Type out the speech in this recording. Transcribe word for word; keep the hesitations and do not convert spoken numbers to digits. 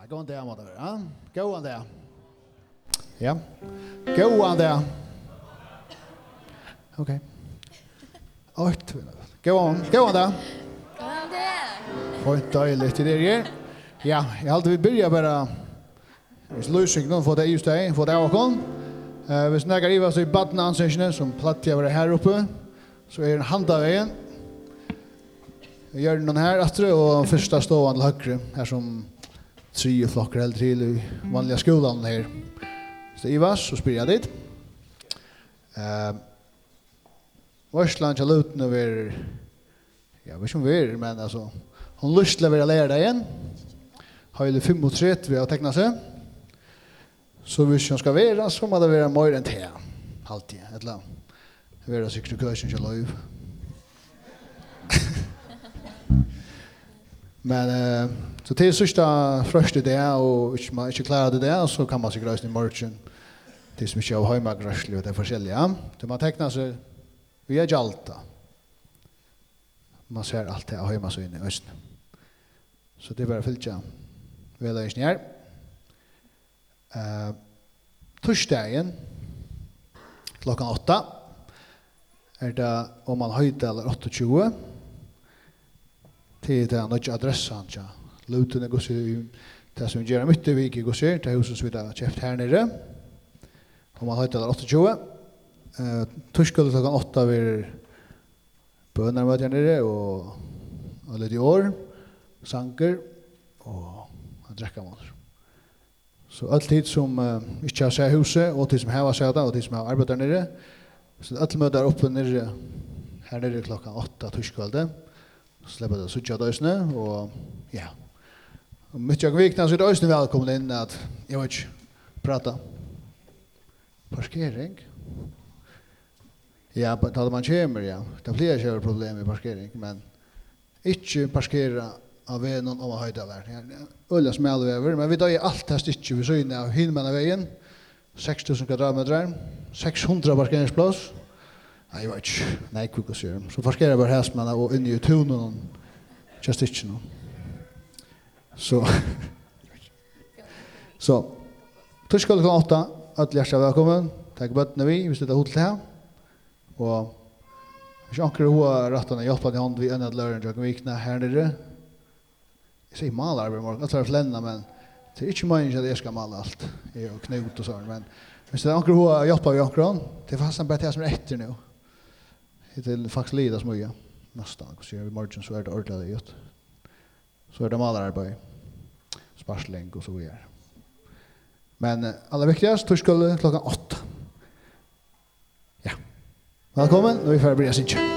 Gåan dag, måtte være. Ja? Gåan dag. Ja. Gåan dag. Ok. Åt. Gåan, gåan dag. Gåan dag. Fint deiligt det där. Ja, jag hade vi börja bara. Hvis løsning någon får det just det, får det av kon. Eh, hvis några riva så i baden ansökningen som platt jag var här uppe. Så är en handavägen. Jag gör den här efter och första stående högre här som tre flockar eller till i vanliga skolan här. Så i vas så spelar jag dit. Eh Varsland jag lut nu över ja, vad som ver men alltså hon lust att vara lärare igen. Har ju fem och tre vi har tecknat sig. Så hvis jag ska vara så måste det vara mer än det. Alltid eller vara säkert kursen jag lov. Men eh så till sista första det och inte man inte klarade det så kan man sig grösa i morgon. Det som jag har hemma grösligt och det forskjelliga. Det man tecknar sig vi är jalta. Man ser allt det har hemma så inne i östen. Så det är bara fyllt ja. Vi är där ner. Eh torsdagen klockan åtta är det om man höjde eller åtta tjugo till den nya adressen ja. Lutene går sig det som gör mycket vik går sig det huset som vi har köpt här nere. Om man höjde eller åtta tjugo eh torsdagen klockan åtta vi bönar med nere och alla de år sanker och att dricka mat. Så allt tid som uh, inte har sett huset och tid som har sett det och tid som har arbetat nere. Så allt möter uppe nere här nere klockan åtta torskvälde. Så släpper det sucha dösne och ja. Och mycket jag vikna så dösne välkommen in att jag vill prata. Parkering. Ja, då man kommer ja. Det blir ju problem med parkering men inte parkera av vägen om man höjda där. Ölla smäll över, men vi tar ju allt här stitcher vi syna av Hillmanna vägen. sex tusen kvadratmeter, sexhundra parkeringsplats. Nej, jag vet inte. Nej, kvickt så. Så parkerar bara hästarna och in i tunneln just stitchen. Så så Tuskal klockan åtta, att läsa välkommen. Tack bötna vi, vi sitter hotell här. Och jag ankar hoa rattarna hjälpa till hand vi ända lörren jag vikna här nere. Jag säger malar över morgon, att flänna men det är inte meningen att jag ska mala allt. Jag är knut och så men men så ankar hoa hjälpa vi ankar. Det fast han bara det som är efter nu. Det är faktiskt lite smyga. Nästan så gör vi morgon så är det ordentligt. Så är det malararbete. Sparsläng och så vidare. Men allra viktigast torsdag klockan åtta. Ja. Välkommen, och vi får börja sin.